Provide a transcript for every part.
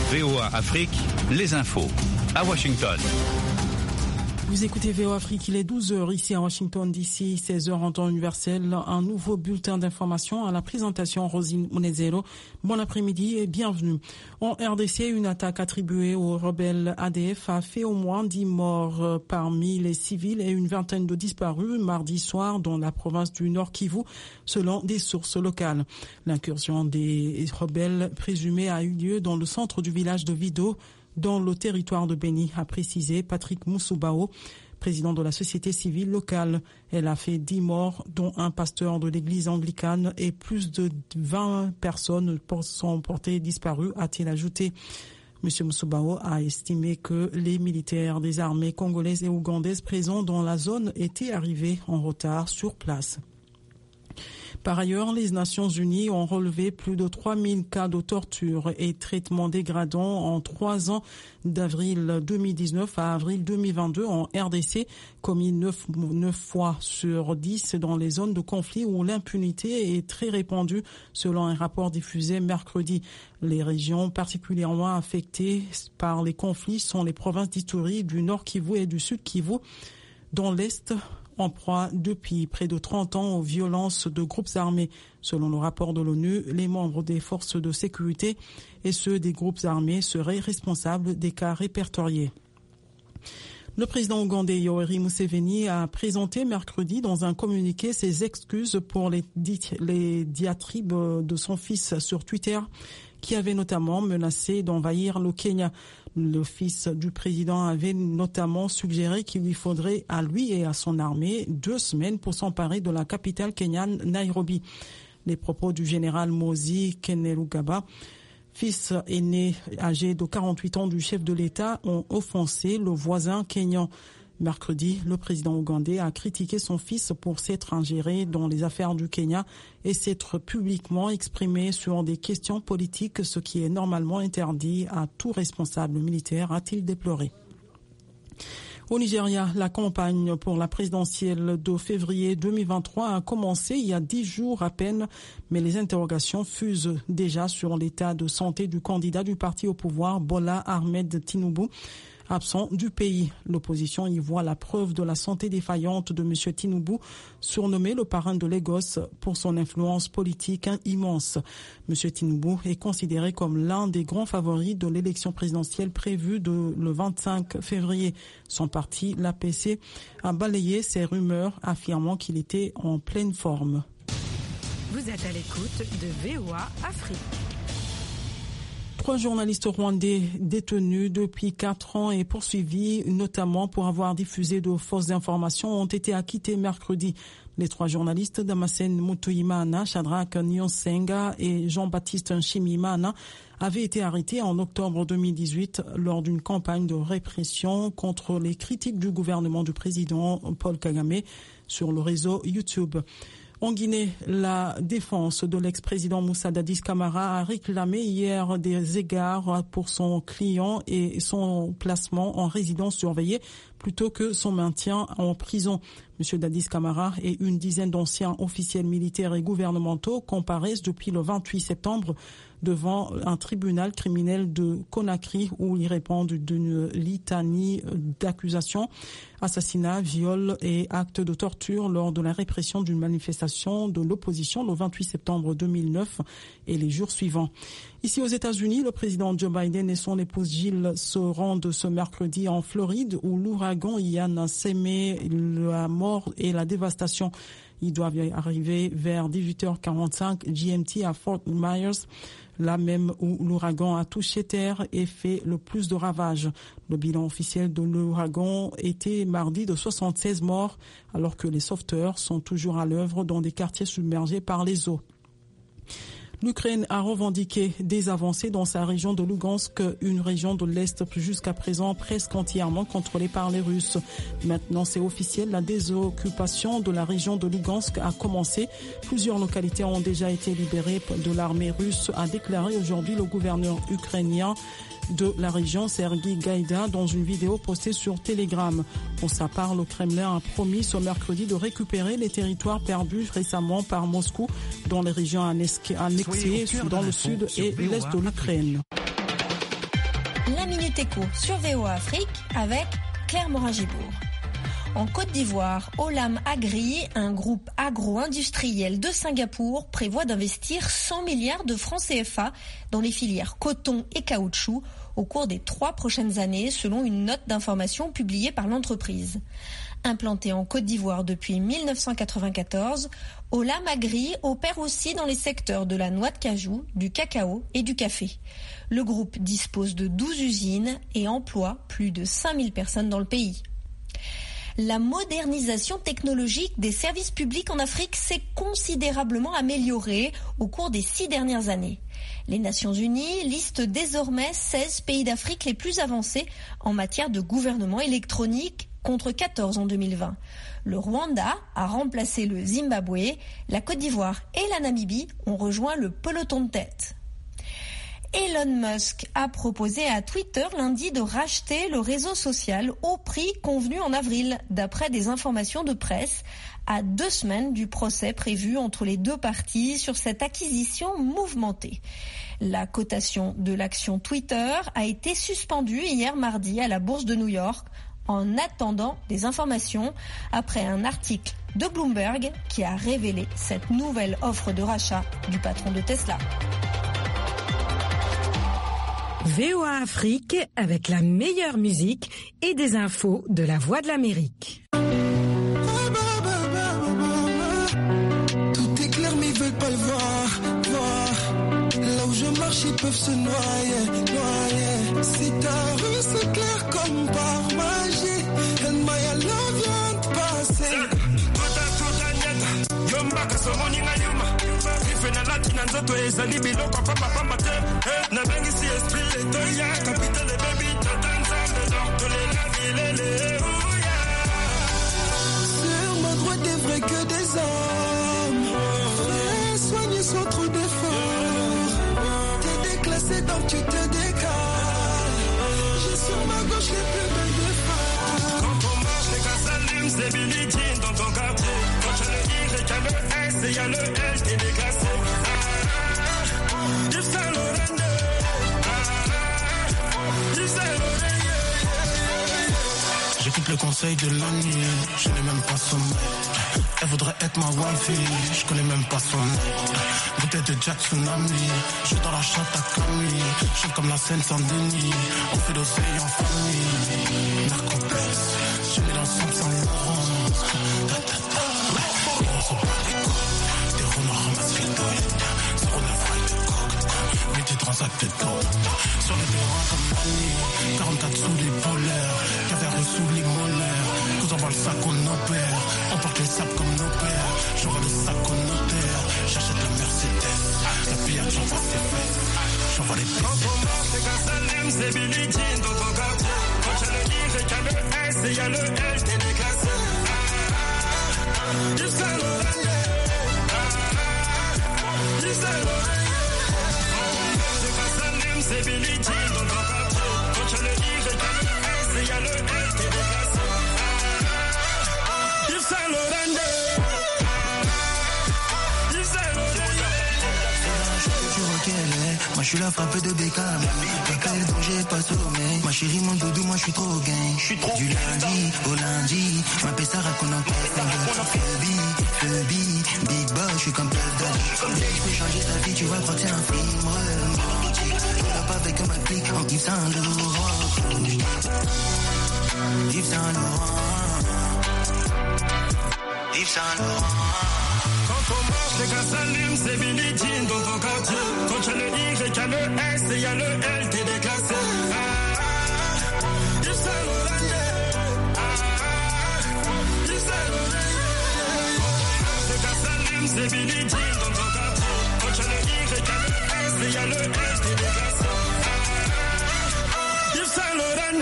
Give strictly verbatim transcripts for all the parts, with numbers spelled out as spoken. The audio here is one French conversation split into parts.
V O A Afrique, les infos. À Washington. Vous écoutez V O A Afrique, il est douze heures ici à Washington D C, seize heures en temps universel. Un nouveau bulletin d'information à la présentation Rosine Munezero. Bon après-midi et bienvenue. En R D C, une attaque attribuée aux rebelles A D F a fait au moins dix morts parmi les civils et une vingtaine de disparus mardi soir dans la province du Nord Kivu, selon des sources locales. L'incursion des rebelles présumés a eu lieu dans le centre du village de Vido, dans le territoire de Beni, a précisé Patrick Moussoubao, président de la société civile locale. Elle a fait dix morts, dont un pasteur de l'église anglicane, et plus de vingt personnes sont portées disparues, a-t-il ajouté. M. Moussoubao a estimé que les militaires des armées congolaises et ougandaises présents dans la zone étaient arrivés en retard sur place. Par ailleurs, les Nations Unies ont relevé plus de trois mille cas de torture et traitements dégradants en trois ans, d'avril deux mille dix-neuf à avril deux mille vingt-deux en R D C, commis neuf fois sur dix dans les zones de conflit où l'impunité est très répandue, selon un rapport diffusé mercredi. Les régions particulièrement affectées par les conflits sont les provinces d'Ituri, du Nord Kivu et du Sud Kivu, dans l'Est, en proie depuis près de trente ans aux violences de groupes armés. Selon le rapport de l'ONU, les membres des forces de sécurité et ceux des groupes armés seraient responsables des cas répertoriés. Le président ougandais Yoweri Museveni a présenté mercredi dans un communiqué ses excuses pour les, di- les diatribes de son fils sur Twitter, qui avait notamment menacé d'envahir le Kenya. Le fils du président avait notamment suggéré qu'il lui faudrait à lui et à son armée deux semaines pour s'emparer de la capitale kenyane, Nairobi. Les propos du général Mozi Kainerugaba, fils aîné âgé de quarante-huit ans du chef de l'État, ont offensé le voisin kényan. Mercredi, le président ougandais a critiqué son fils pour s'être ingéré dans les affaires du Kenya et s'être publiquement exprimé sur des questions politiques, ce qui est normalement interdit à tout responsable militaire, a-t-il déploré. Au Nigeria, la campagne pour la présidentielle de février deux mille vingt-trois a commencé il y a dix jours à peine, mais les interrogations fusent déjà sur l'état de santé du candidat du parti au pouvoir, Bola Ahmed Tinubu, absent du pays. L'opposition y voit la preuve de la santé défaillante de M. Tinubu, surnommé le parrain de Lagos pour son influence politique immense. M. Tinubu est considéré comme l'un des grands favoris de l'élection présidentielle prévue de le vingt-cinq février. Son parti, l'A P C, a balayé ces rumeurs, affirmant qu'il était en pleine forme. Vous êtes à l'écoute de V O A Afrique. Trois journalistes rwandais détenus depuis quatre ans et poursuivis notamment pour avoir diffusé de fausses informations ont été acquittés mercredi. Les trois journalistes, Damascène Mutuyimana, Shadrach Niyonsenga et Jean-Baptiste Nshimiyimana, avaient été arrêtés en octobre deux mille dix-huit lors d'une campagne de répression contre les critiques du gouvernement du président Paul Kagame sur le réseau YouTube. En Guinée, la défense de l'ex-président Moussa Dadis Camara a réclamé hier des égards pour son client et son placement en résidence surveillée plutôt que son maintien en prison. M. Dadis Camara et une dizaine d'anciens officiels militaires et gouvernementaux comparaissent depuis le vingt-huit septembre devant un tribunal criminel de Conakry où ils répondent d'une litanie d'accusations, assassinats, viols et actes de torture lors de la répression d'une manifestation de l'opposition le vingt-huit septembre deux mille neuf et les jours suivants. Ici aux États-Unis, le président Joe Biden et son épouse Jill se rendent ce mercredi en Floride où l'ouragan Ian a sémé la mort et la dévastation. Ils doivent arriver vers dix-huit heures quarante-cinq G M T à Fort Myers, là même où l'ouragan a touché terre et fait le plus de ravages. Le bilan officiel de l'ouragan était mardi de soixante-seize morts, alors que les sauveteurs sont toujours à l'œuvre dans des quartiers submergés par les eaux. L'Ukraine a revendiqué des avancées dans sa région de Lugansk, une région de l'Est jusqu'à présent presque entièrement contrôlée par les Russes. Maintenant, c'est officiel, la désoccupation de la région de Lugansk a commencé. Plusieurs localités ont déjà été libérées de l'armée russe, a déclaré aujourd'hui le gouverneur ukrainien de la région, Sergueï Gaïda, dans une vidéo postée sur Telegram. Pour sa part, le Kremlin a promis ce mercredi de récupérer les territoires perdus récemment par Moscou dans les régions annexées dans le sud et l'est de l'Ukraine. La Minute Éco sur V O A Afrique avec Claire Morin-Gibourg. En Côte d'Ivoire, Olam Agri, un groupe agro-industriel de Singapour, prévoit d'investir cent milliards de francs C F A dans les filières coton et caoutchouc au cours des trois prochaines années, selon une note d'information publiée par l'entreprise. Implanté en Côte d'Ivoire depuis mille neuf cent quatre-vingt-quatorze, Olam Agri opère aussi dans les secteurs de la noix de cajou, du cacao et du café. Le groupe dispose de douze usines et emploie plus de cinq mille personnes dans le pays. La modernisation technologique des services publics en Afrique s'est considérablement améliorée au cours des six dernières années. Les Nations Unies listent désormais seize pays d'Afrique les plus avancés en matière de gouvernement électronique, contre quatorze en deux mille vingt. Le Rwanda a remplacé le Zimbabwe, la Côte d'Ivoire et la Namibie ont rejoint le peloton de tête. Elon Musk a proposé à Twitter lundi de racheter le réseau social au prix convenu en avril, d'après des informations de presse, à deux semaines du procès prévu entre les deux parties sur cette acquisition mouvementée. La cotation de l'action Twitter a été suspendue hier mardi à la bourse de New York en attendant des informations après un article de Bloomberg qui a révélé cette nouvelle offre de rachat du patron de Tesla. V O A Afrique avec la meilleure musique et des infos de la Voix de l'Amérique. Tout est clair mais ils veulent pas le voir, voir. Là où je marche ils peuvent se noyer, noyer. Si ta rue c'est clair comme par magie, and my love vient de passer. Na latina nzoto ezali biloko pamba pamba te na bengi si esprit leto ya capitale baby tatanza de les la ville sur ma droite des vrais que des hommes frère soigner sans trop d'efforts t'es déclassé donc tu te décales j'ai sur ma gauche les plus belles des femmes quand on marche les gars s'allument c'est Billie Jean dans ton quartier quand je le dis qu'il y a le S et il y a le L t'es déclassé. J'écoute le conseil de l'ami, je n'ai même pas son nom. Elle voudrait être ma wifey, je connais même pas son nom. Bouteille de Jack Tsunami, je suis dans la chatte à Camille. Chante comme la Seine Saint-Denis, on fait d'océan en famille. Narcoplex, je mets l'ensemble sans Laurent. Ta ta ta, et on s'en bat les couilles. Des renards ramassent les douilles. zéro neuf rails de coke, mets tes transacts de dos. Sur le terrain comme Mani, quarante-quatre sous les polaires. Caverne sous les molaires, nous envoie le sac au opère. On porte les sables comme nos pères. J'envoie le sac au notaire. J'achète la Mercedes. La pillade, j'envoie ses fesses. J'envoie les fesses. Quand on marche, les gars s'allument, c'est Billie Jean dans ton quartier. Quand je le dis, j'ai qu'à le S et y'a le L, t'es déclassé. Jusqu'à l'oreille. Jusqu'à l'oreille. Les gars s'allument, c'est Billie Jean dans ton quartier. Quand je le dis, j'ai qu'à le S et y'a le L, t'es déclassé. Jusqu'à l'oreille. Moi je suis la frappe de Beckham. T'appelles donc j'ai pas sommeil. Ma chérie mon doudou moi je suis trop gang. Du lundi au lundi je m'appelle Sarah qu'on en parle. Phobie, phobie, big boss je suis comme Puff Daddy. Je peux changer ta vie tu vas croire que c'est un film. Je rappe avec ma clique en Yves Saint Laurent. Yves Saint Laurent. Yves Saint Laurent. Quand on marche, les gars s'allument, c'est Billie Jean dans ton quartier. Quand tu as le I, j'ai qu'à le S et y'a le L, t'es déclassé. Ah, Yves Saint Laurent. Ah, Yves Saint Laurent. Les gars s'allument, c'est Billie Jean dans ton quartier. Quand tu as le I, j'ai qu'à le S et y'a le L, t'es déclassé. Ah, Yves Saint Laurent.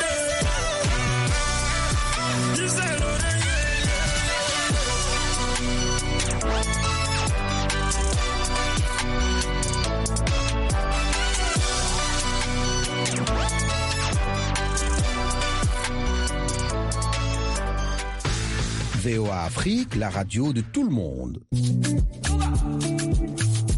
Yves Saint Laurent. V O A Afrique, la radio de tout le monde.